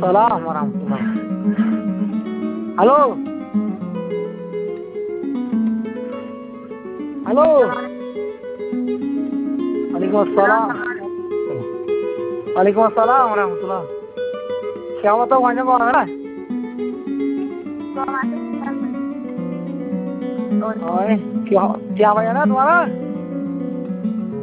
Waalaikumsalam warahmatullahi. Halo. Halo. Waalaikumsalam. Waalaikumsalam warahmatullahi. Siapa tahu banyak orang lah. Oi, siapa ya na तुम्हारा?